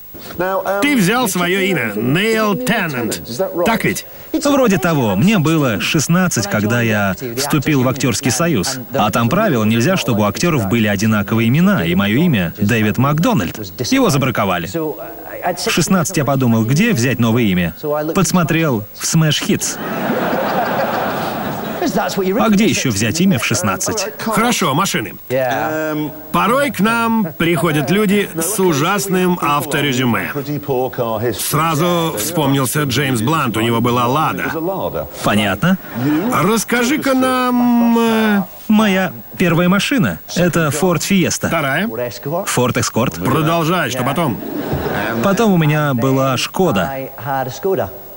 Ты взял свое имя, Нейл Теннант. Так ведь? Вроде того. Мне было 16, когда я вступил в актерский союз. А там правило, нельзя, чтобы у актеров были одинаковые имена, и мое имя Дэвид Макдональд. Его забраковали. В 16 я подумал, где взять новое имя? Подсмотрел в Smash Hits. А где еще взять имя в 16? Хорошо, машины. Порой к нам приходят люди с ужасным авторезюме. Сразу вспомнился Джеймс Блант, у него была «Лада». Понятно. Расскажи-ка нам... Моя первая машина — это Ford Fiesta. Вторая. Ford Escort. Продолжай, что потом? Потом у меня была Шкода.